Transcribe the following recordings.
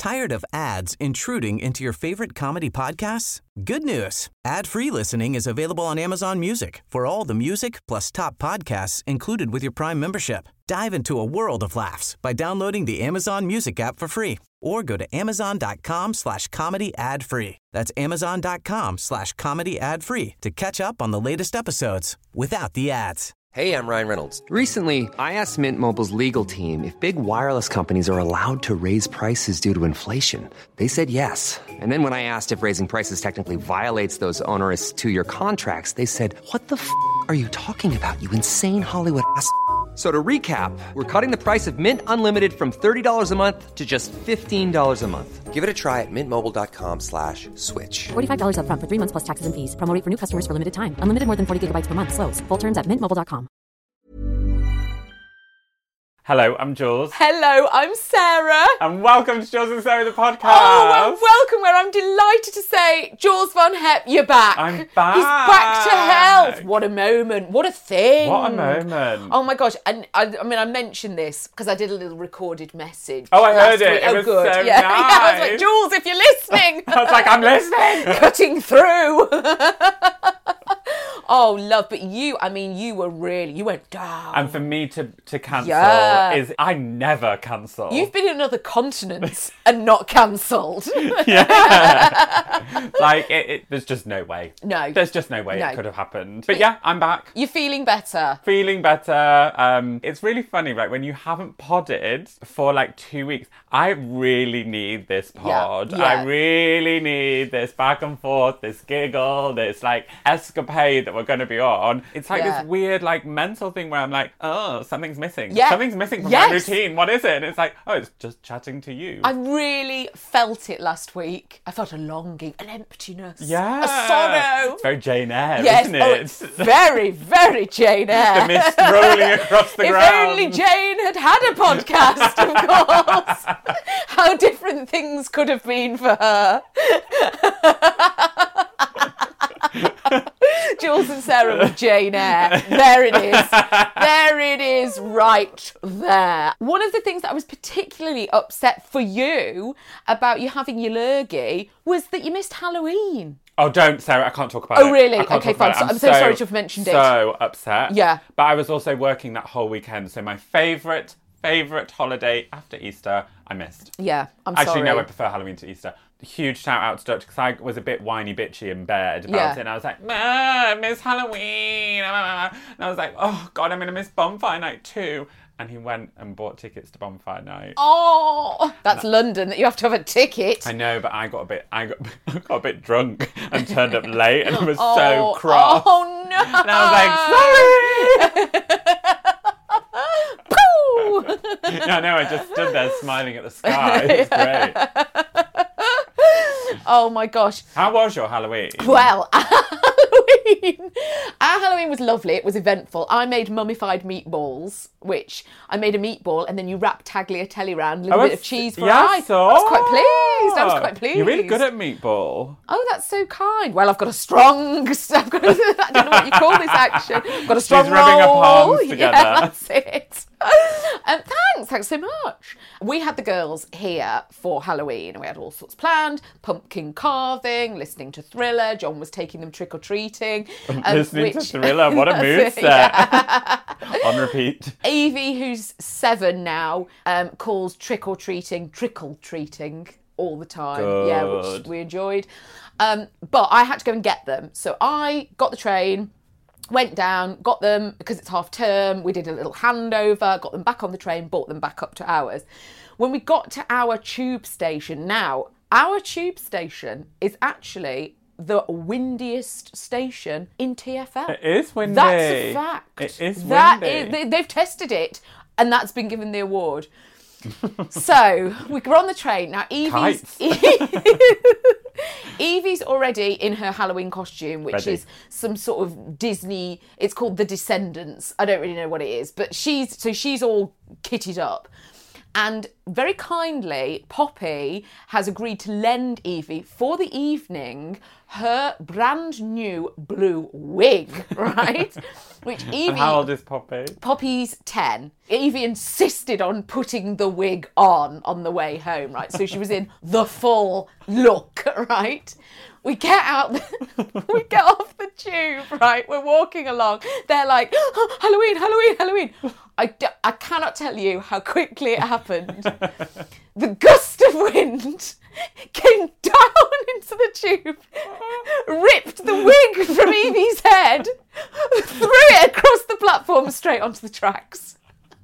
Tired of ads intruding into your favorite comedy podcasts? Good news. Ad-free listening is available on Amazon Music for all the music plus top podcasts included with your Prime membership. Dive into a world of laughs by downloading the Amazon Music app for free or go to amazon.com/comedy ad-free. That's amazon.com/comedy ad-free to catch up on the latest episodes without the ads. Hey, I'm Ryan Reynolds. Recently, I asked Mint Mobile's legal team if big wireless companies are allowed to raise prices due to inflation. They said yes. And then when I asked if raising prices technically violates those onerous two-year contracts, they said, "What the f*** are you talking about, you insane Hollywood ass?" So to recap, we're cutting the price of Mint Unlimited from $30 a month to just $15 a month. Give it a try at mintmobile.com/switch. $45 up front for 3 months plus taxes and fees. Promo rate for new customers for limited time. Unlimited more than 40 gigabytes per month. Slows full terms at mintmobile.com. Hello, I'm Jules. Hello, I'm Sarah. And welcome to Jules and Sarah, the podcast. Oh, well, welcome, where I'm delighted to say, Jules Von Hep, you're back. I'm back. He's back to health. What a moment. What a thing. What a moment. Oh, my gosh. And I mentioned this because I did a little recorded message. Oh, I heard it. Week. It was good. so yeah. nice. I was like, Jules, if you're listening. I was like, I'm listening. Cutting through. Oh, love. But you went down. And for me to cancel Yeah. I never cancel. You've been in other continents and not cancelled. Yeah. Like, there's just no way. No. There's just no way it could have happened. But yeah, I'm back. You're feeling better. Feeling better. It's really funny, right? When you haven't podded for like 2 weeks, I really need this pod. Yeah. I really need this back and forth, this giggle, this like escapade that we're going to be on. It's like this weird like mental thing where I'm like, oh, something's missing. Yeah. Something's missing from my routine. What is it? And it's like, oh, it's just chatting to you. I really felt it last week. I felt a longing, an emptiness, yeah. a sorrow. It's very Jane Eyre, Yes, isn't it? it's very, very Jane Eyre. The mist rolling across the ground. If only Jane had a podcast, of course. How different things could have been for her. Jules and Sarah with Jane Eyre. There it is. There it is, right there. One of the things that I was particularly upset for you about you having your lurgy was that you missed Halloween. Oh, don't, Sarah. I can't talk about it. Oh, really? I can't Okay, talk about fine. it. I'm so sorry to have mentioned it. So upset. Yeah. But I was also working that whole weekend, so my favourite holiday after Easter, I missed. Yeah, I'm sorry. Actually, no, I prefer Halloween to Easter. Huge shout out to Dutch, because I was a bit whiny bitchy in bed about it, and I was like, I miss Halloween. And I was like, oh God, I'm going to miss Bonfire Night too. And he went and bought tickets to Bonfire Night. Oh, that's London, that you have to have a ticket. I know, but I got a bit drunk and turned up late, and he was so cross. Oh no! And I was like, sorry. No, I just stood there smiling at the sky. It was great. Oh my gosh. How was your Halloween? Well, our Halloween was lovely. It was eventful. I made mummified meatballs, which I made a meatball and then you wrap tagliatelle around, a little bit of cheese for eyes. I was quite pleased. You're really good at meatball. Oh, that's so kind. Well, I don't know what you call this action. I've got a strong She's rubbing her roll. palms together. Yeah, that's it. Thanks so much. We had the girls here for Halloween and we had all sorts planned. Pumpkin carving, listening to Thriller. John was taking them trick-or-treating. Listening to Thriller, what a mood set. Yeah. On repeat. Evie, who's 7 now, calls trick-or-treating trickle-treating all the time. Good. Yeah, which we enjoyed. But I had to go and get them. So I got the train, went down, got them because it's half term. We did a little handover, got them back on the train, brought them back up to ours. When we got to our tube station, now, our tube station is actually the windiest station in TfL. It is windy. That's a fact. It is windy. They've tested it, and that's been given the award. So we were on the train. Now Evie's already in her Halloween costume, which is some sort of Disney. It's called The Descendants. I don't really know what it is, but she's all kitted up. And very kindly, Poppy has agreed to lend Evie for the evening her brand new blue wig, right? Which Evie... And how old is Poppy? Poppy's 10. Evie insisted on putting the wig on the way home, right? So she was in the full look, right? We get out, we get off the tube, right? We're walking along. They're like, oh, Halloween, Halloween, Halloween. I cannot tell you how quickly it happened. The gust of wind came down into the tube, ripped the wig from Evie's head, threw it across the platform straight onto the tracks.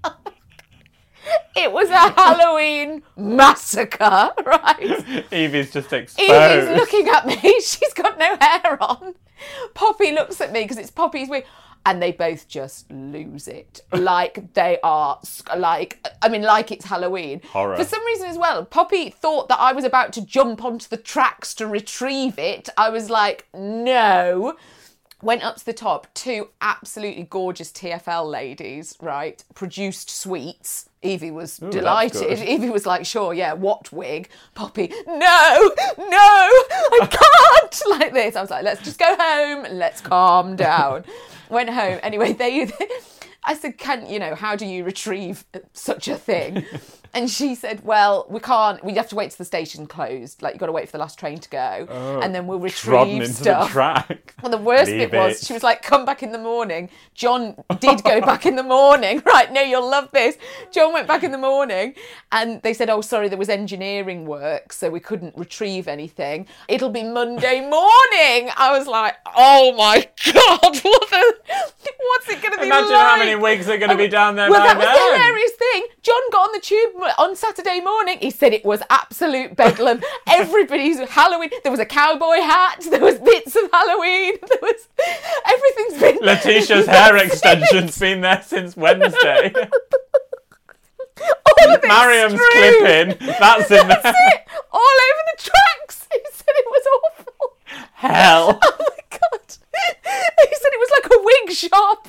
It was a Halloween massacre, right? Evie's just exposed. Evie's looking at me. She's got no hair on. Poppy looks at me because it's Poppy's wig. And they both just lose it. Like they are, like it's Halloween. Horror. For some reason as well, Poppy thought that I was about to jump onto the tracks to retrieve it. I was like, no. Went up to the top, 2 absolutely gorgeous TFL ladies, right, produced sweets. Evie was delighted. Evie was like, sure, yeah, what wig? Poppy, no, I can't, like this. I was like, let's just go home and let's calm down. Went home. Anyway, I said, how do you retrieve such a thing? And she said, well, we have to wait till the station closed. Like, you've got to wait for the last train to go. And then we'll retrieve stuff. The track. Well, the worst bit was, she was like, come back in the morning. John did go back in the morning. Right, no, you'll love this. John went back in the morning and they said, oh, sorry, there was engineering work, so we couldn't retrieve anything. It'll be Monday morning. I was like, oh my God, what's it going to be Imagine like? how many wigs are going to be down there Well, by that was then. the hilarious thing. John got on the tube on Saturday morning. He said it was absolute bedlam. Everybody's Halloween. There was a cowboy hat. There was bits of Halloween. Everything's been... Letitia's hair extension's been there since Wednesday. All of it's Mariam's true. clipping, that's in there. That's it. All over the tracks. He said it was awful. Hell. Oh my God. He said it was like a wig shop.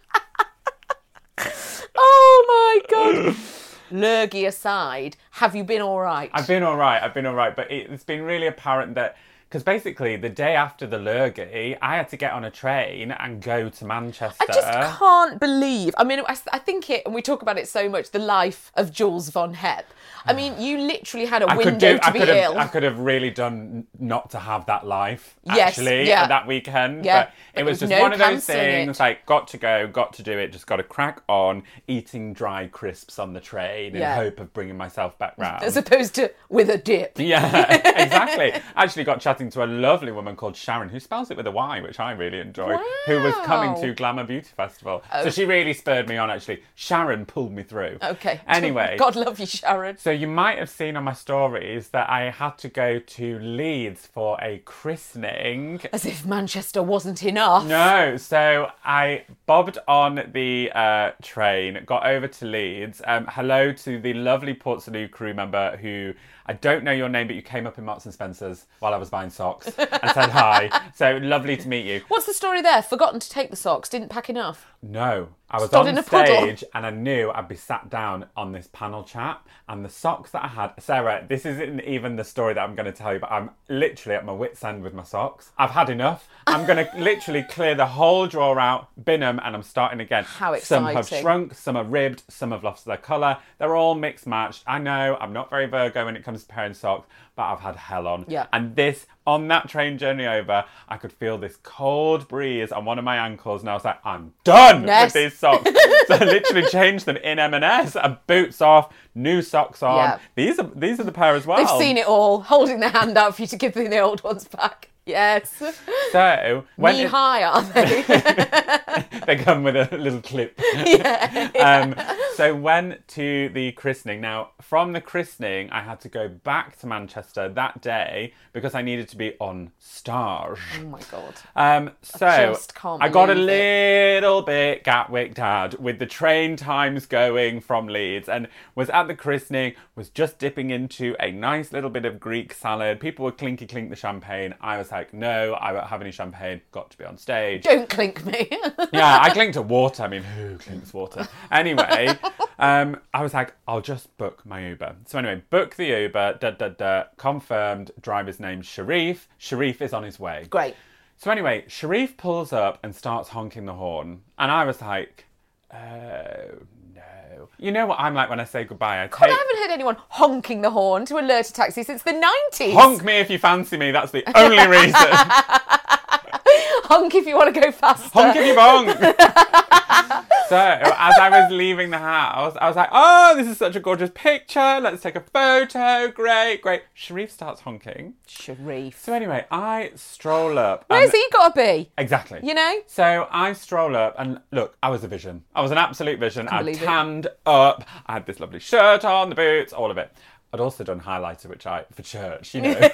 Oh my God. Lurgy aside, have you been all right? I've been all right, but it's been really apparent that, because basically the day after the Lurgy, I had to get on a train and go to Manchester. I just can't believe, I mean, I think it, and we talk about it so much, the life of Jules Von Hepp. I mean, you literally had a window to be ill. I could have really done not to have that life, Yes, actually, yeah. that weekend. Yeah. But it was just no one of those cancelling things, it. like, got to go, got to do it, just got to crack on, eating dry crisps on the train Yeah. in hope of bringing myself back round. As opposed to with a dip. Yeah, exactly. Actually got chatting to a lovely woman called Sharon, who spells it with a Y, which I really enjoy, who was coming to Glamour Beauty Festival. So she really spurred me on, actually. Sharon pulled me through. Okay. Anyway. God love you, Sharon. So you might have seen on my stories that I had to go to Leeds for a christening. As if Manchester wasn't enough. No, so I bobbed on the train, got over to Leeds. Hello to the lovely Portslade crew member who, I don't know your name, but you came up in Marks and Spencer's while I was buying socks and said hi. So lovely to meet you. What's the story there? Forgotten to take the socks, didn't pack enough. No, I was Stood on in a puddle. stage and I knew I'd be sat down on this panel chat, and the socks that I had... Sarah, this isn't even the story that I'm going to tell you, but I'm literally at my wit's end with my socks. I've had enough. I'm going to literally clear the whole drawer out, bin them, and I'm starting again. How Some have exciting. shrunk, some are ribbed, some have lost their colour. They're all mixed matched. I know, I'm not very Virgo when it comes to pairing socks, but I've had hell on. Yeah. And this, on that train journey over, I could feel this cold breeze on one of my ankles, and I was like, I'm done Yes. with these socks. So I literally changed them in M&S, and boots off, new socks on. Yeah. These are the pair as well. They've seen it all, holding their hand out for you to give them the old ones back. Yes. So when Knee high, are they? they come with a little clip. So went to the christening. Now, from the christening, I had to go back to Manchester that day because I needed to be on stage. Oh my God. So just can't I got a believe little bit Gatwick dad with the train times going from Leeds, and was at the christening, was just dipping into a nice little bit of Greek salad. People would clinky clink the champagne. I was like, no, I won't have any champagne. Got to be on stage. Don't clink me. Yeah, I clinked to water. I mean, who clinks water? Anyway, I was like, I'll just book my Uber. So anyway, book the Uber, confirmed, driver's name Sharif. Sharif is on his way. Great. So anyway, Sharif pulls up and starts honking the horn. And I was like, oh, no. You know what I'm like when I say goodbye? I I haven't heard anyone honking the horn to alert a taxi since the 90s. Honk me if you fancy me. That's the only reason. Honk if you want to go faster. Honk if you bonk. So, as I was leaving the house, I was like, oh, this is such a gorgeous picture. Let's take a photo. Great, great. Sharif starts honking. Sharif. So anyway, I stroll up. Where's he got to be? Exactly. You know? So I stroll up and look, I was a vision. I was an absolute vision. I'd believe it. tanned up. I had this lovely shirt on, the boots, all of it. I'd also done highlighter, for church, you know.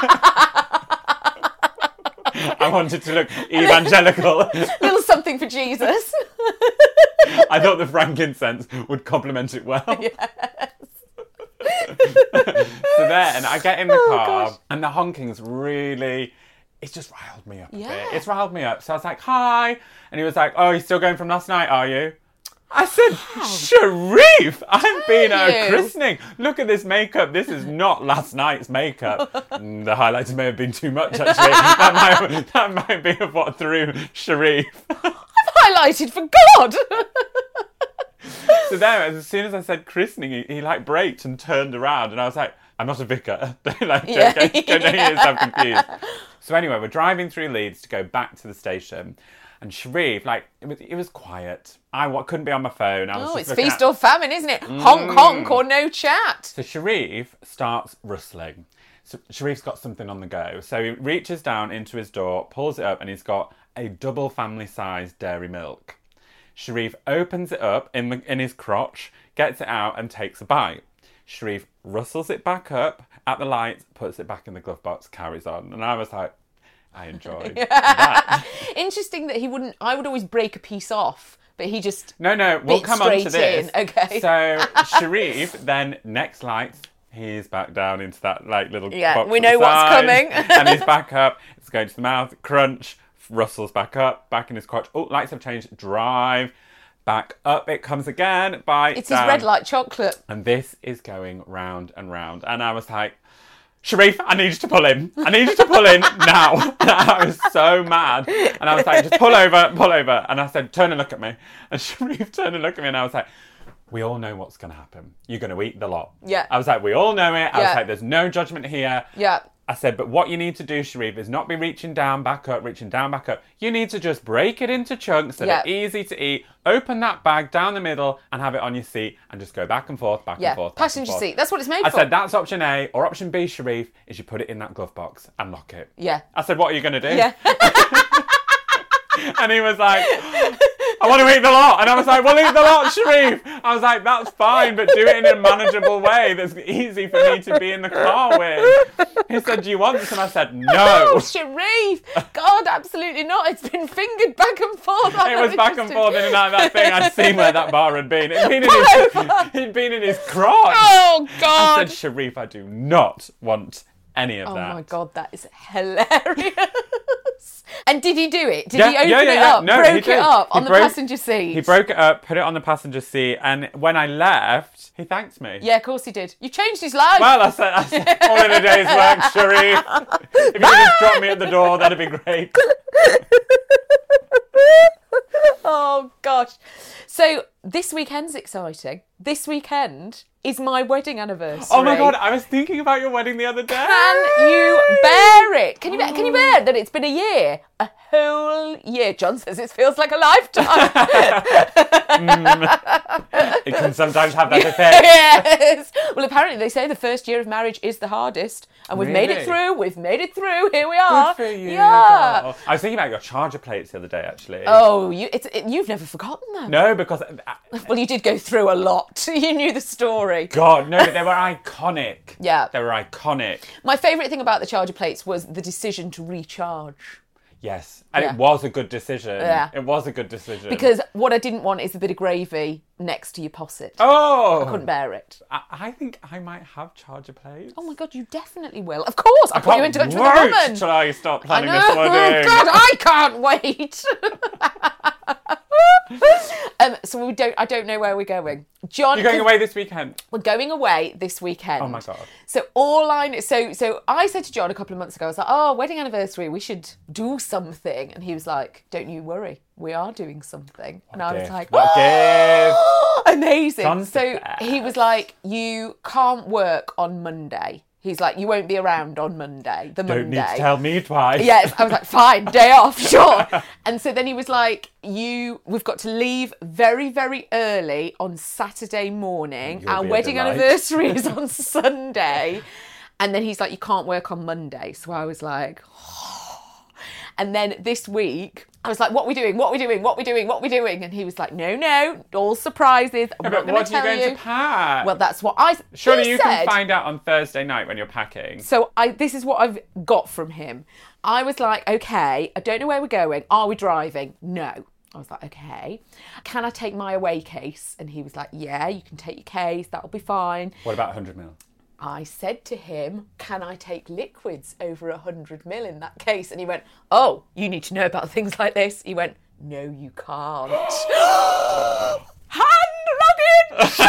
I wanted to look evangelical. Little something for Jesus. I thought the frankincense would complement it well. Yes. So then I get in the car gosh. and the honking's really, it's just riled me up a Yeah. bit. It's riled me up. So I was like, hi. And he was like, oh, you're still going from last night, are you? I said, Sharif, I've been at a you? christening. Look at this makeup. This is not last night's makeup. The highlighter may have been too much, actually. that might be what threw Sharif. Highlighted for God. So then, as soon as I said christening, he like braked and turned around, and I was like, I'm not a vicar. Don't get yourself confused. So anyway, we're driving through Leeds to go back to the station, and Sharif, it was quiet. I couldn't be on my phone. I was just It's looking feast or famine, isn't it? Honk, honk, or no chat. So Sharif starts rustling. So Sharif's got something on the go. So he reaches down into his door, pulls it up, and he's got a double family-sized dairy milk. Sharif opens it up in his crotch, gets it out, and takes a bite. Sharif rustles it back up at the lights, puts it back in the glove box, carries on. And I was like, I enjoyed that. Interesting that I would always break a piece off, but he just... No, we'll bit come on to straight this. in. Okay. So Sharif then, next lights, he's back down into that little box. We at the know what's side, coming. And he's back up. It's going to the mouth. Crunch. Rustles back up. Back in his crotch. Oh, lights have changed. Drive. Back up it comes again. Bite It's down. his red light chocolate. And this is going round and round. And I was like, Sharif, I need you to pull in. I need you to pull in now. I was so mad. And I was like, just pull over. And I said, turn and look at me. And Sharif turned and looked at me, and I was like, we all know what's going to happen. You're going to eat the lot. Yeah. I was like, we all know it. I was Yeah. like, there's no judgment here. Yeah. I said, but what you need to do, Sharif, is not be reaching down, back up. You need to just break it into chunks that Yeah. are easy to eat. Open that bag down the middle and have it on your seat and just go back and forth, back and forth. back and Passenger forth. seat. That's what it's made I for. said, that's option A. Or option B, Sharif, is you put it in that glove box and lock it. Yeah. I said, what are you going to do? Yeah. And he was like, I want to eat the lot. And I was like, well, eat the lot, Sharif. I was like, that's fine, but do it in a manageable way that's easy for me to be in the car with. He said, do you want this? And I said, no. Oh, Sharif! God, absolutely not. It's been fingered back and forth. It was back and forth in and out of that thing. I'd seen where that bar had been. It'd been in his crotch. Oh, I God. said, Sharif, I do not want any of Oh, that. my God, that is hilarious. And did he do it? Did Yeah, he open yeah, it yeah. up? No, he broke did. it up He on the broke- passenger seat? He broke it up, put it on the passenger seat, and when I left, he thanked me. Yeah, of course he did. You changed his life. Well, I said all in a day's work, Sharif. If you could just drop me at the door, that'd be great. Oh, gosh. So this weekend's exciting. This weekend is my wedding anniversary. Oh my God, I was thinking about your wedding the other day. Can you bear it? Can you bear that it's been a year? A whole year. John says it feels like a lifetime. It can sometimes have that effect. Yes. Well, apparently they say the first year of marriage is the hardest. And we've made it Really? through. We've made it through. Here we are. Good for you. Yeah. girl. I was thinking about your charger plates the other day, actually. Oh, you've never forgotten them. No, because... Well, you did go through a lot. You knew the story. God, no, but they were iconic. Yeah. They were iconic. My favourite thing about the charger plates was the decision to recharge. Yes. And Yeah. it was a good decision. Yeah. It was a good decision. Because what I didn't want is a bit of gravy next to your posset. Oh! I couldn't bear it. I think I might have charger plates. Oh my God, you definitely will. Of course, I'll put you in touch with a wait woman. till I start I planning know. this wedding. Oh God, I can't wait. So I don't know where we're going. John, You're going away this weekend? We're going away this weekend. Oh my God. So so I said to John a couple of months ago, I was like, oh, wedding anniversary, we should do something. And he was like, don't you worry, we are doing something. And I was like, what gift? Amazing. John's So the best. he was like, you can't work on Monday. He's like, you won't be around on Monday. Don't need to tell me twice. Yes, I was like, fine, day off, sure. And so then he was like, we've got to leave very, very early on Saturday morning. You'll Our be a wedding delight. anniversary is on Sunday. And then he's like, you can't work on Monday. So I was like, And then this week, I was like, what are we doing? What are we doing? What are we doing? What are we doing? And he was like, no, all surprises. I'm not going to tell you. What are you going to pack? Well, that's what I... Surely he you said, can find out on Thursday night when you're packing. So this is what I've got from him. I was like, okay, I don't know where we're going. Are we driving? No. I was like, okay. Can I take my away case? And he was like, yeah, you can take your case. That'll be fine. What about 100ml? I said to him, can I take liquids over 100ml in that case? And he went, oh, you need to know about things like this. He went, no, you can't. Hand luggage!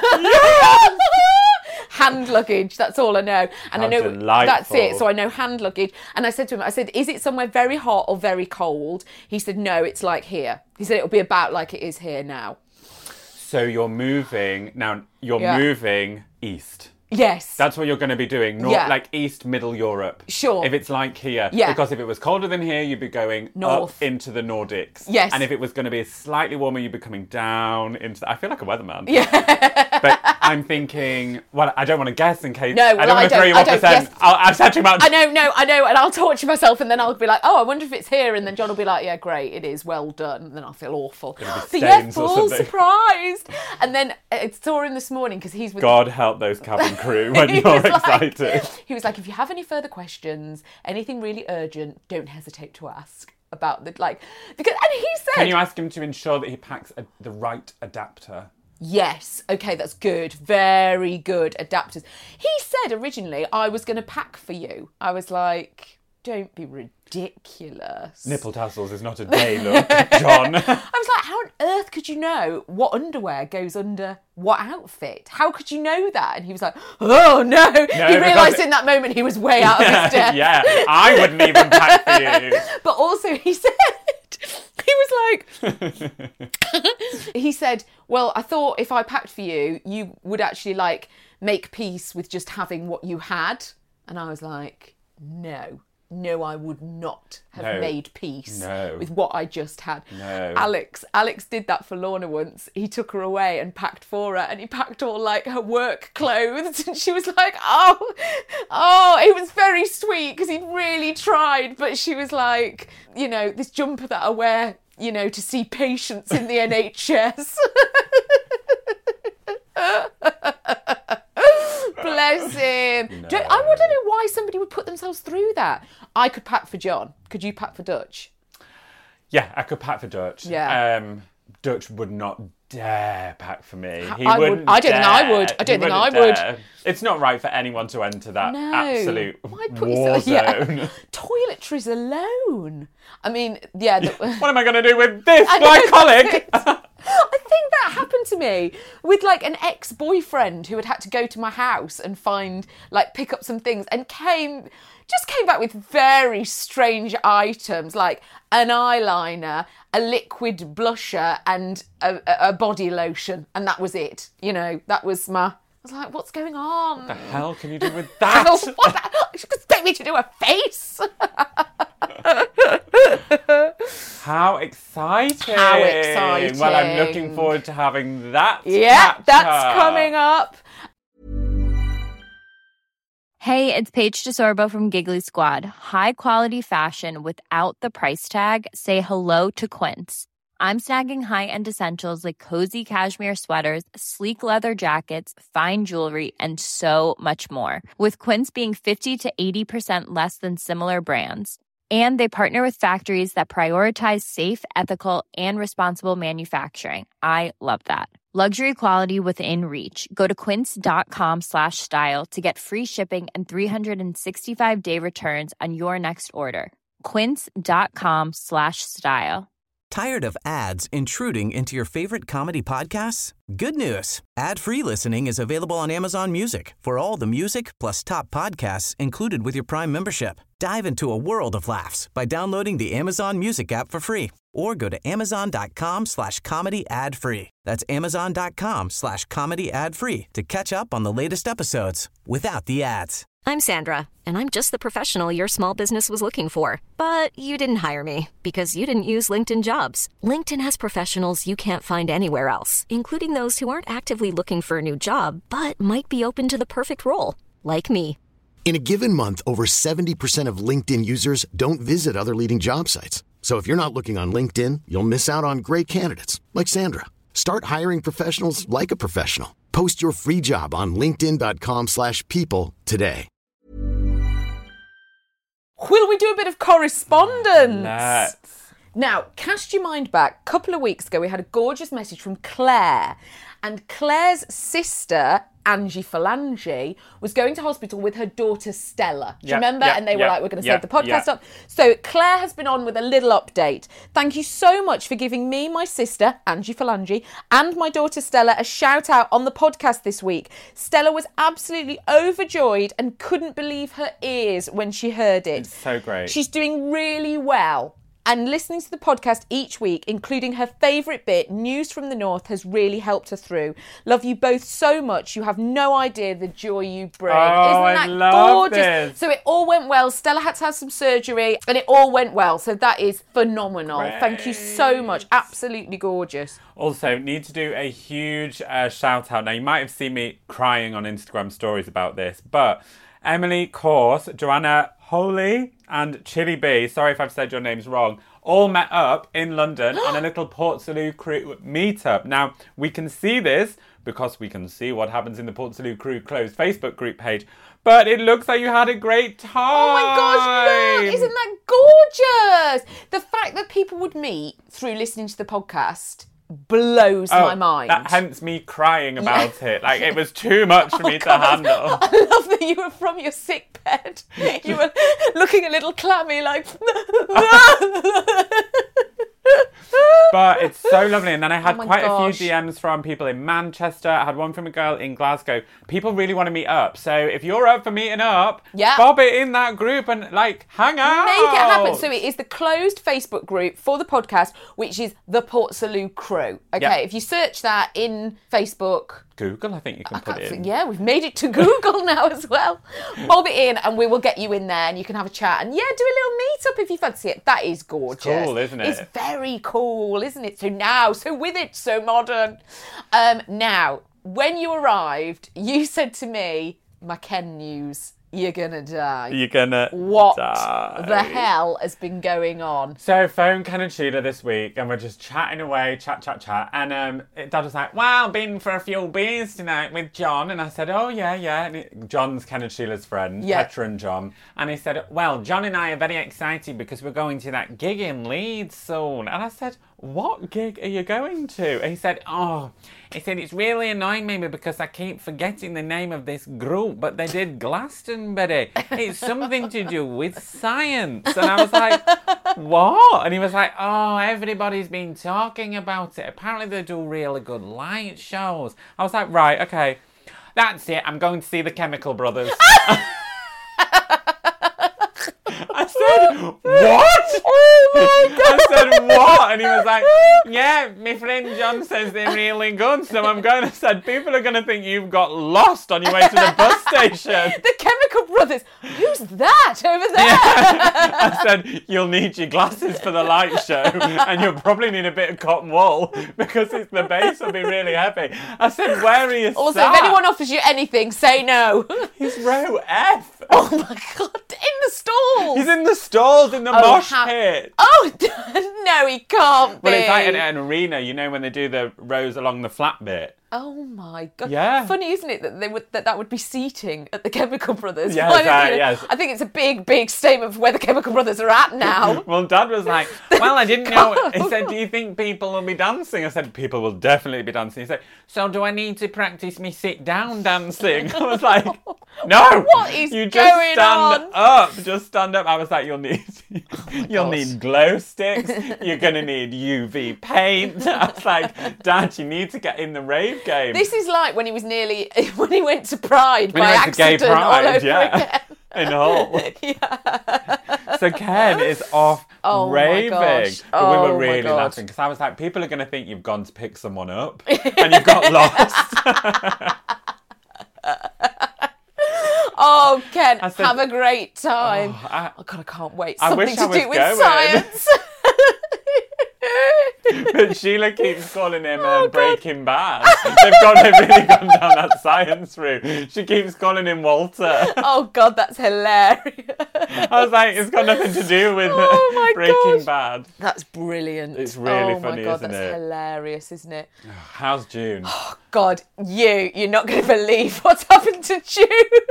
Hand luggage, that's all I know. And How I know delightful. that's it. So I know hand luggage. And I said to him, is it somewhere very hot or very cold? He said, no, it's like here. He said it'll be about like it is here now. So you're moving, Yeah. moving east. Yes. That's what you're going to be doing, Yeah. like East Middle Europe. Sure. If it's like here. Yeah. Because if it was colder than here, you'd be going North. up into the Nordics. Yes. And if it was going to be slightly warmer, you'd be coming down into I feel like a weatherman. Yeah. But I'm thinking, well, I don't want to guess in case. No, I well, don't want to throw you I off the don't scent. guess. I've said too much. I know, and I'll torture myself, and then I'll be like, oh, I wonder if it's here, and then John will be like, yeah, great, it is, well done, and then I'll feel awful. It'll be So yeah, stains or full something. surprised. And then I saw him this morning because he's with God help those cabin crew when He you're was like- excited. He was like, if you have any further questions, anything really urgent, don't hesitate to ask about because and he said, Can you ask him to ensure that he packs the right adapter? yes, okay, that's good, very good adapters. He said originally I was going to pack for you. I was like, don't be ridiculous. Nipple tassels is not a day look, John. I was like, how on earth could you know what underwear goes under what outfit? How could you know that? And he was like, oh no. He realised in that moment he was way out of his depth. Yeah, I wouldn't even pack for you. But also he said, he was like, he said, well, I thought if I packed for you, you would actually like make peace with just having what you had. And I was like, no, I would not have made peace with what I just had. No. Alex did that for Lorna once. He took her away and packed for her, and he packed all like her work clothes, and she was like, oh, it was very sweet because he'd really tried, but she was like, this jumper that I wear, to see patients in the NHS. Bless him. No. I want to know why somebody would put themselves through that. I could pack for John. Could you pack for Dutch? Yeah, I could pack for Dutch. Yeah. Dutch would not dare pack for me. He I wouldn't don't think I dare. would. I don't He think I wouldn't would. dare. It's not right for anyone to enter that No. absolute Why put war yourself? Yeah. zone. Toiletries alone. I mean, yeah. What am I going to do with this I know, glycolic? that's it. I think that happened to me with like an ex-boyfriend who had to go to my house and pick up some things and came back with very strange items like an eyeliner, a liquid blusher and a body lotion, and that was it. That was I was like, what's going on? What the hell can you do with that? She just expect me to do a face. How exciting! How exciting. Well, I'm looking forward to having that. Yeah, catch that's up. coming up. Hey, it's Paige DeSorbo from Giggly Squad. High quality fashion without the price tag. Say hello to Quince. I'm snagging high-end essentials like cozy cashmere sweaters, sleek leather jackets, fine jewelry, and so much more. With Quince being 50 to 80% less than similar brands. And they partner with factories that prioritize safe, ethical, and responsible manufacturing. I love that. Luxury quality within reach. Go to quince.com/style to get free shipping and 365-day returns on your next order. Quince.com/style. Tired of ads intruding into your favorite comedy podcasts? Good news. Ad-free listening is available on Amazon Music for all the music plus top podcasts included with your Prime membership. Dive into a world of laughs by downloading the Amazon Music app for free or go to amazon.com/comedy ad-free. That's amazon.com/comedy ad-free to catch up on the latest episodes without the ads. I'm Sandra, and I'm just the professional your small business was looking for. But you didn't hire me because you didn't use LinkedIn Jobs. LinkedIn has professionals you can't find anywhere else, including those who aren't actively looking for a new job, but might be open to the perfect role, like me. In a given month, over 70% of LinkedIn users don't visit other leading job sites. So if you're not looking on LinkedIn, you'll miss out on great candidates like Sandra. Start hiring professionals like a professional. Post your free job on linkedin.com/people today. Will we do a bit of correspondence? Let's. Now, cast your mind back. A couple of weeks ago, we had a gorgeous message from Claire. And Claire's sister, Angie Phalange, was going to hospital with her daughter Stella. Do you remember? And they were like, we're going to save the podcast up. So Claire has been on with a little update. Thank you so much for giving me, my sister, Angie Phalange, and my daughter Stella a shout out on the podcast this week. Stella was absolutely overjoyed and couldn't believe her ears when she heard it. It's so great. She's doing really well. And listening to the podcast each week, including her favourite bit, News from the North, has really helped her through. Love you both so much. You have no idea the joy you bring. Isn't that gorgeous? This. So it all went well. Stella had to have some surgery and it all went well. So that is phenomenal. Great. Thank you so much. Absolutely gorgeous. Also, need to do a huge shout out. Now, you might have seen me crying on Instagram stories about this, but Emily Course, Joanna Holy and Chili B, sorry if I've said your names wrong, all met up in London on a little Port Salut Crew meetup. Now, we can see this because we can see what happens in the Port Salut Crew closed Facebook group page, but it looks like you had a great time. Oh my gosh, look, isn't that gorgeous? The fact that people would meet through listening to the podcast blows my mind. Hence me crying about it. Like, it was too much for me to handle. I love that you were from your sick bed. You were looking a little clammy, like... But it's so lovely. And then I had quite gosh. a few DMs from people in Manchester. I had one from a girl in Glasgow. People really want to meet up. So if you're up for meeting up, bob it in that group and, like, hang out. Make it happen. So it is the closed Facebook group for the podcast, which is the Port Salut Crew. Okay, if you search that in Facebook... Google, I think you can put it in. Yeah, we've made it to Google now as well. Bob it in and we will get you in there and you can have a chat and do a little meet-up if you fancy it. That is gorgeous. It's cool, isn't it? It's very cool, isn't it? So with it, so modern. Now, when you arrived, you said to me, McKen News, you're gonna die. You're gonna What die. the hell has been going on? So, phone Ken and Sheila this week, and we're just chatting away, chat. And Dad was like, well, been for a few beers tonight with John. And I said, oh, yeah. And John's Ken and Sheila's friend, Petra and John. And he said, well, John and I are very excited because we're going to that gig in Leeds soon. And I said, what gig are you going to? And he said, it's really annoying me because I keep forgetting the name of this group, but they did Glastonbury. It's something to do with science. And I was like, what? And he was like, everybody's been talking about it. Apparently they do really good light shows. I was like, right, okay, that's it. I'm going to see the Chemical Brothers. I said, what? Oh my God. I said, what? And he was like, yeah, my friend John says they're really good, so I'm going. I said, people are going to think you've got lost on your way to the bus station. The Chemical Brothers. Who's that over there? Yeah. I said, you'll need your glasses for the light show, and you'll probably need a bit of cotton wool because the bass will be really heavy. I said, where are you Also, sat? if anyone offers you anything, say no. He's row F. Oh my God, in the stalls. He's in the stalls in the mosh pit. Oh, no, he can't be. Well, it's like an arena, you know, when they do the rows along the flat bit. Oh my God. Yeah. Funny, isn't it, that that would be seating at the Chemical Brothers? Yes, yes. I think it's a big statement of where the Chemical Brothers are at now. Well, Dad was like, well, I didn't know. He said, do you think people will be dancing? I said, people will definitely be dancing. He said, so do I need to practice me sit down dancing? I was like, no. What is you just going stand on? up. Just stand up. I was like, you'll need glow glow sticks. You're going to need UV paint. I was like, Dad, you need to get in the rave game. This is like when he went to Pride When by he went to accident Gay Pride, all over yeah. again. In Hull. Yeah. So Ken is off Oh my raving. gosh. But we Oh were my really God. laughing because I was like, people are going to think you've gone to pick someone up and you've got lost. Oh, Ken, I said- have a great time. Oh, God, I can't wait. I Something wish to I was do with going. science. But Sheila keeps calling him Breaking Bad. They've really gone down that science route. She keeps calling him Walter. Oh, God, that's hilarious. I was like, it's got nothing to do with Oh, my Breaking gosh. Bad. That's brilliant. It's really oh funny, my God, isn't that's it? hilarious, isn't it? How's June? God, you're not going to believe what's happened to June.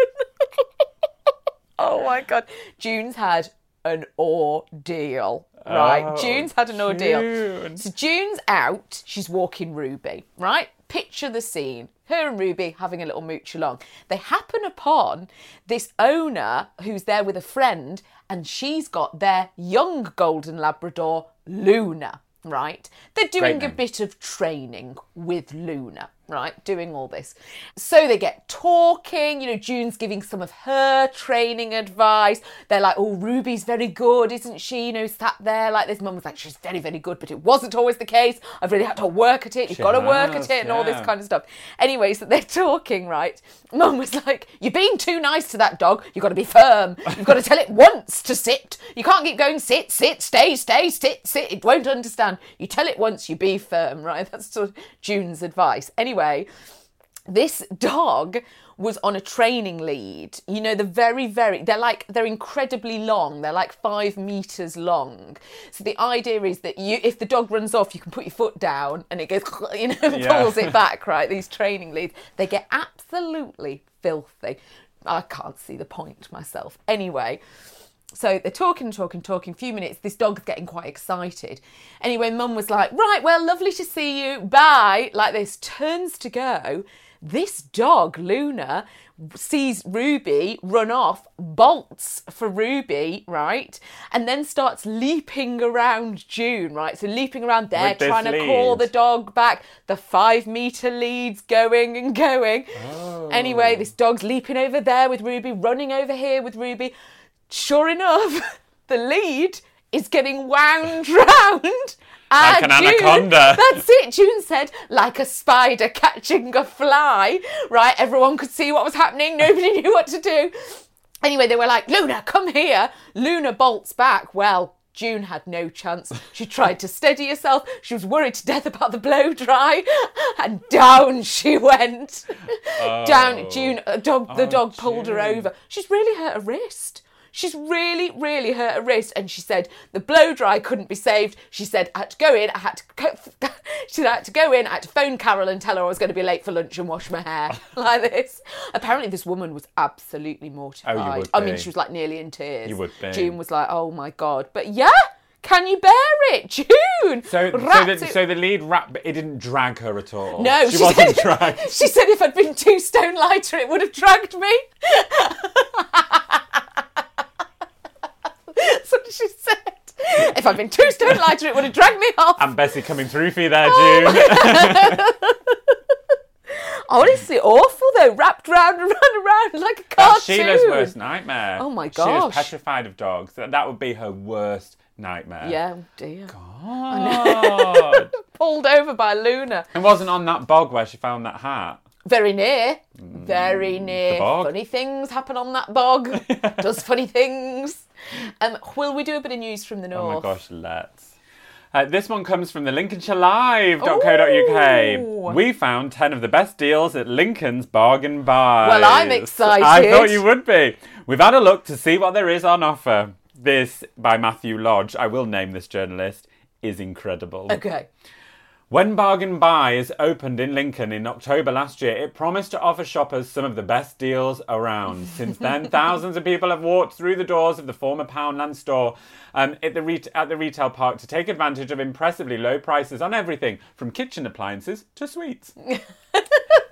Oh my God. June's had an ordeal. Right, Oh, June's had an ordeal. June. So June's out, she's walking Ruby, right? Picture the scene. Her and Ruby having a little mooch along. They happen upon this owner who's there with a friend, and she's got their young golden Labrador, Luna, right? They're doing Great a name. bit of training with Luna, right? Doing all this. So they get talking, June's giving some of her training advice. They're like, oh, Ruby's very good, isn't she? Sat there like this. Mum was like, she's very, very good, but it wasn't always the case. I've really had to work at it. You've got to work has, at it and all this yeah. kind of stuff. Anyway, so they're talking, right? Mum was like, you're being too nice to that dog. You've got to be firm. You've got to tell it once to sit. You can't keep going, sit, sit, stay, sit. It won't understand. You tell it once, you be firm, right? That's sort of June's advice. Anyway, this dog was on a training lead. They're incredibly long. They're like 5 meters long. So the idea is that if the dog runs off, you can put your foot down and it goes, pulls it back, right? These training leads, they get absolutely filthy. I can't see the point myself. Anyway, so they're talking. A few minutes, this dog's getting quite excited. Anyway, Mum was like, right, well, lovely to see you. Bye. Like this, turns to go. This dog, Luna, sees Ruby run off, bolts for Ruby, right? And then starts leaping around June, right? So leaping around there, With this trying to lead. call the dog back. The 5 meter lead's going and going. Oh. Anyway, this dog's leaping over there with Ruby, running over here with Ruby. Sure enough, the lead is getting wound round. Like an anaconda. That's it. June said, like a spider catching a fly. Right? Everyone could see what was happening. Nobody knew what to do. Anyway, they were like, Luna, come here. Luna bolts back. Well, June had no chance. She tried to steady herself. She was worried to death about the blow dry. And down she went. Down. June, the dog pulled her June. over. She's really hurt her wrist. She's really, really hurt her wrist. And she said the blow dry couldn't be saved. She said, I had to go in. I had to phone Carol and tell her I was going to be late for lunch and wash my hair. Like this. Apparently this woman was absolutely mortified. Oh, you would I be. mean, she was like nearly in tears. You would be. June was like, oh my God. But yeah, can you bear it? June! So the lead wrapped, but it didn't drag her at all. No, she wasn't said, dragged. She said if I'd been 2 stone lighter, it would have dragged me. That's what she said. If I'd been 2 stone lighter, it would have dragged me off. And Bessie coming through for you there, June. Honestly, awful though. Wrapped round and round like a cartoon. That's Sheila's worst nightmare. Oh my She was gosh. petrified of dogs. That would be her worst nightmare. Yeah, oh dear. God. Pulled over by Luna. It wasn't on that bog where she found that hat. Very near. Very near. The bog. Funny things happen on that bog. Does funny things. Will we do a bit of news from the north? Oh my gosh, let's. This one comes from the lincolnshirelive.co.uk. Ooh. We found 10 of the best deals at Lincoln's Bargain Buys. Well, I'm excited. I thought you would be. We've had a look to see what there is on offer. This, by Matthew Lodge, I will name this journalist, is incredible. Okay. When Bargain Buys opened in Lincoln in October last year, it promised to offer shoppers some of the best deals around. Since then, thousands of people have walked through the doors of the former Poundland store at the retail park to take advantage of impressively low prices on everything from kitchen appliances to sweets.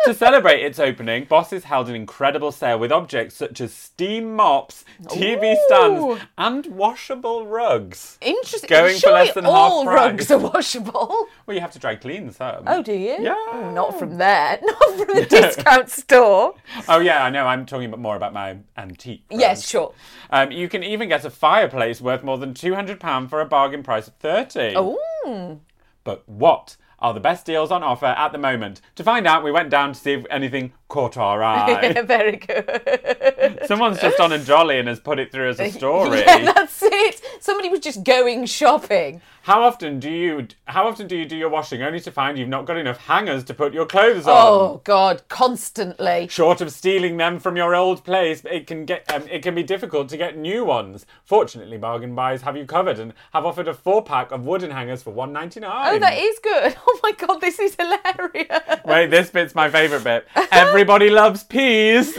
To celebrate its opening, Bosses held an incredible sale with objects such as steam mops, TV stands, and washable rugs. Interesting. Going for less than all half price. rugs are washable. Well, you have to dry clean some. Oh, do you? Yeah. Oh, not from there. Not from the discount store. Oh, yeah, I know. I'm talking more about my antique rugs. Yes, sure. You can even get a fireplace worth more than £200 for a bargain price of $30. Oh. But what are the best deals on offer at the moment? To find out, we went down to see if anything caught our eye. Very good. Someone's just on a jolly and has put it through as a story. Yeah, that's it. Somebody was just going shopping. How often do you do your washing only to find you've not got enough hangers to put your clothes on? Oh God, constantly. Short of stealing them from your old place, it can be difficult to get new ones. Fortunately, Bargain Buys have you covered and have offered a 4-pack of wooden hangers for $1.99. Oh, that is good. Oh my God, this is hilarious. Wait, this bit's my favourite bit. Everybody loves peas.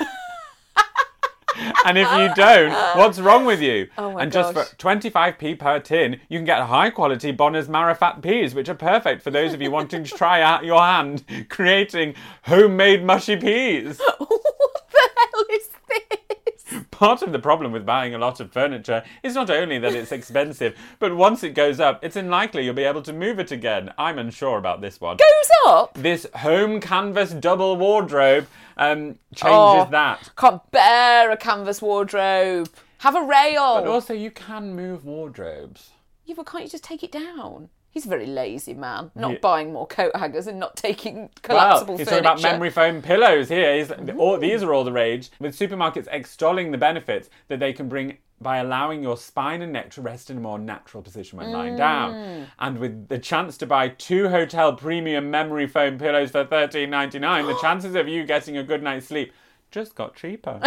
And if you don't, what's wrong with you? Oh my and gosh. just for 25p per tin, you can get high quality Bonner's Marifat peas, which are perfect for those of you wanting to try out your hand creating homemade mushy peas. What the hell is this? Part of the problem with buying a lot of furniture is not only that it's expensive, but once it goes up, it's unlikely you'll be able to move it again. I'm unsure about this one. Goes up? This home canvas double wardrobe changes that. Can't bear a canvas wardrobe. Have a rail. But also, you can move wardrobes. Yeah, but can't you just take it down? He's a very lazy man. Not buying more coat hangers and not taking collapsible he's furniture. talking about memory foam pillows here. These are all the rage, with supermarkets extolling the benefits that they can bring by allowing your spine and neck to rest in a more natural position when lying down. And with the chance to buy 2 hotel premium memory foam pillows for $13.99, the chances of you getting a good night's sleep just got cheaper.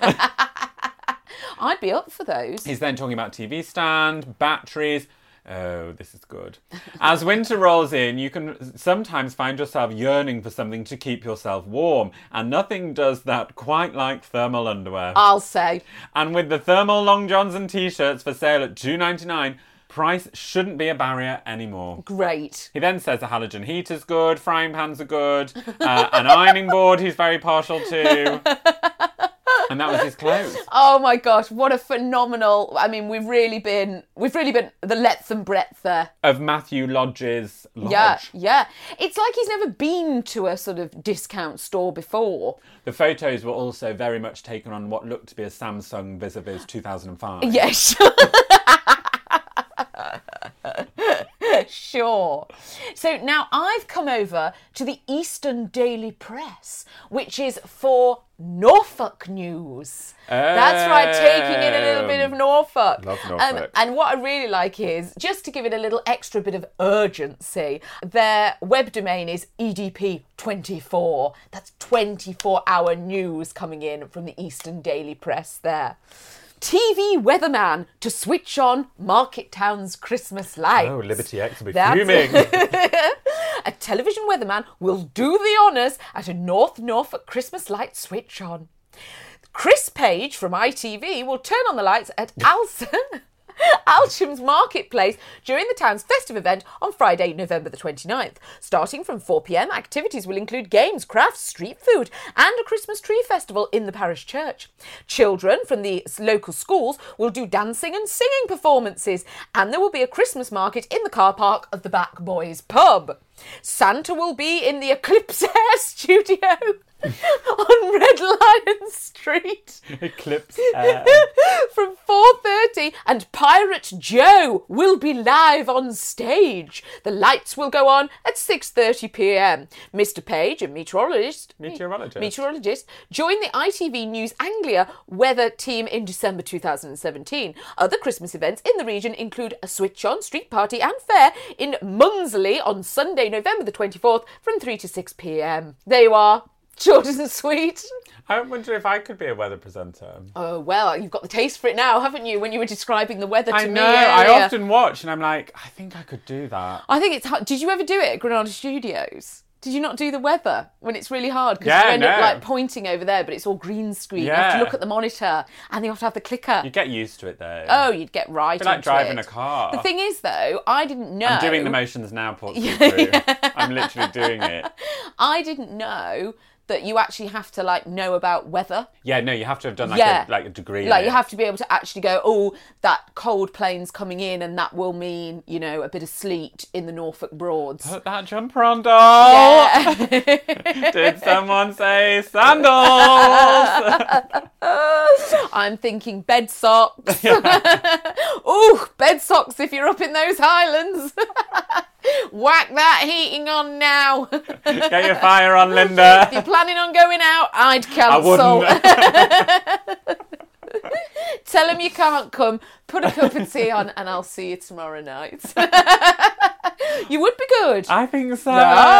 I'd be up for those. He's then talking about TV stand, batteries. Oh, this is good. As winter rolls in, you can sometimes find yourself yearning for something to keep yourself warm, and nothing does that quite like thermal underwear. I'll say. And with the thermal long johns and t-shirts for sale at $2.99, price shouldn't be a barrier anymore. Great. He then says the halogen heater's good, frying pans are good, an ironing board he's very partial to. And that was his clothes. Oh my gosh, what a phenomenal... I mean, we've really been the length and breadth there. Of Matthew Lodge's lodge. Yeah. It's like he's never been to a sort of discount store before. The photos were also very much taken on what looked to be a Samsung vis-a-vis 2005. Yes. Sure. So now I've come over to the Eastern Daily Press, which is for Norfolk news. That's right, taking in a little bit of Norfolk. Love Norfolk. And what I really like is, just to give it a little extra bit of urgency, their web domain is EDP24. That's 24-hour news coming in from the Eastern Daily Press there. TV weatherman to switch on Market Town's Christmas lights. Oh, Liberty X will be fuming. A television weatherman will do the honours at a North Norfolk Christmas light switch on. Chris Page from ITV will turn on the lights at Alsham's Marketplace during the town's festive event on Friday, November the 29th. Starting from 4 p.m, activities will include games, crafts, street food and a Christmas tree festival in the parish church. Children from the local schools will do dancing and singing performances, and there will be a Christmas market in the car park of the Back Boys pub. Santa will be in the Eclipse Air studio on Red Lion Street. Eclipse Air. From 4:30, and Pirate Joe will be live on stage. The lights will go on at 6:30 p.m. Mr. Page, a meteorologist, joined the ITV News Anglia weather team in December 2017. Other Christmas events in the region include a switch-on street party and fair in Munsley on Sunday, November the 24th from 3 to 6 p.m. There you are. Short and sweet. I wonder if I could be a weather presenter. Oh, well, you've got the taste for it now, haven't you, when you were describing the weather to me? I know, earlier. I often watch and I'm like, I think I could do that. I think it's hard. Did you ever do it at Granada Studios? Did you not do the weather when it's really hard? Because Yeah, you end up no. like pointing over there, but it's all green screen. You have Yeah. to look at the monitor and you have to have the clicker. You get used to it though. Oh, you'd get right It's like into driving it. a car. The thing is, though, I didn't know. I'm doing the motions now, Portsmouth. I'm literally doing it. I didn't know that you actually have to like know about weather. Yeah, no, you have to have done like a degree. Like in you it. have to be able to actually go, oh, that cold plane's coming in, and that will mean, you know, a bit of sleet in the Norfolk Broads. Put that jumper on, doll. Yeah. Did someone say sandals? I'm thinking bed socks. Ooh, bed socks if you're up in those highlands. Whack that heating on now. Get your fire on, Linda. If you're planning on going out, I'd cancel. I wouldn't. Tell him you can't come. Put a cup of tea on, and I'll see you tomorrow night. You would be good. I think so.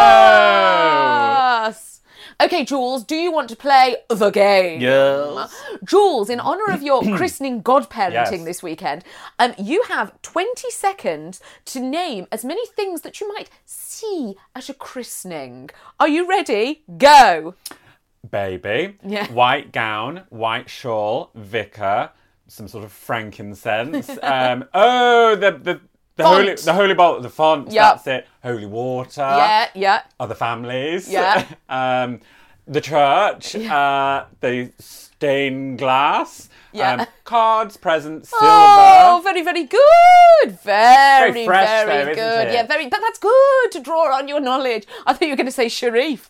Yes. Okay, Jules, do you want to play the game? Yes. Jules, in honour of your christening godparenting Yes. this weekend, you have 20 seconds to name as many things that you might see at a christening. Are you ready? Go. Baby. Yeah. White gown, white shawl, vicar, some sort of frankincense. The Font. holy bowl, the font. Yep. That's it. Holy water. Yeah. Other families. Yeah. The church. The stained glass. Yeah. Cards, presents, silver. Oh, very, very good. Very, fresh very though, isn't good. it? Yeah, very. But that's good to draw on your knowledge. I thought you were going to say Sharif.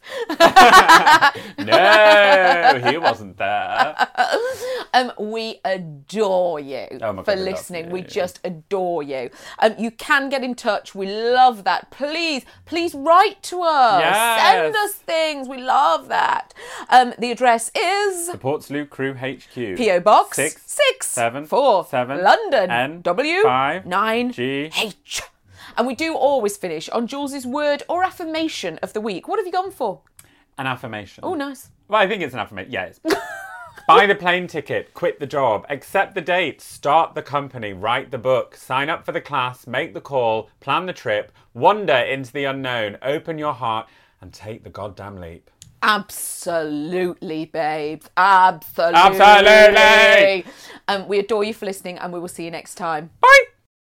No, he wasn't there. We adore you Oh my for God, we love listening. you. We just adore you. You can get in touch. We love that. Please write to us. Yes. Send us things. We love that. The address is The Portslade Crew HQ. P.O. Box 674 London N W 9 G. H. And we do always finish on Jules's word or affirmation of the week. What have you gone for? An affirmation. Oh, nice. Well, I think it's an affirmation. Yes. Buy the plane ticket, quit the job, accept the date, start the company, write the book, sign up for the class, make the call, plan the trip, wander into the unknown, open your heart, and take the goddamn leap. Absolutely, babes. Absolutely. Absolutely. We adore you for listening, and we will see you next time. Bye!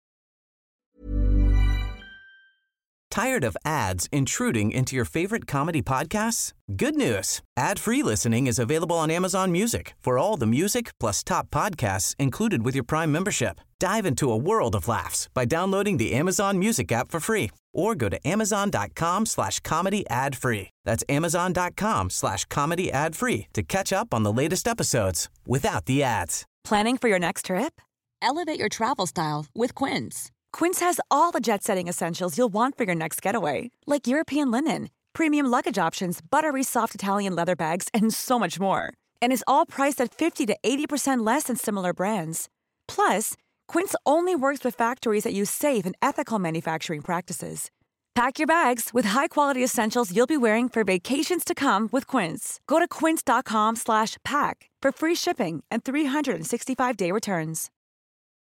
Tired of ads intruding into your favorite comedy podcasts? Good news. Ad-free listening is available on Amazon Music for all the music plus top podcasts included with your Prime membership. Dive into a world of laughs by downloading the Amazon Music app for free or go to amazon.com/comedy ad-free. That's amazon.com/comedy ad-free to catch up on the latest episodes without the ads. Planning for your next trip? Elevate your travel style with Quince. Quince has all the jet-setting essentials you'll want for your next getaway, like European linen, premium luggage options, buttery soft Italian leather bags, and so much more. And is all priced at 50 to 80% less than similar brands. Plus, Quince only works with factories that use safe and ethical manufacturing practices. Pack your bags with high-quality essentials you'll be wearing for vacations to come with Quince. Go to quince.com/pack for free shipping and 365-day returns.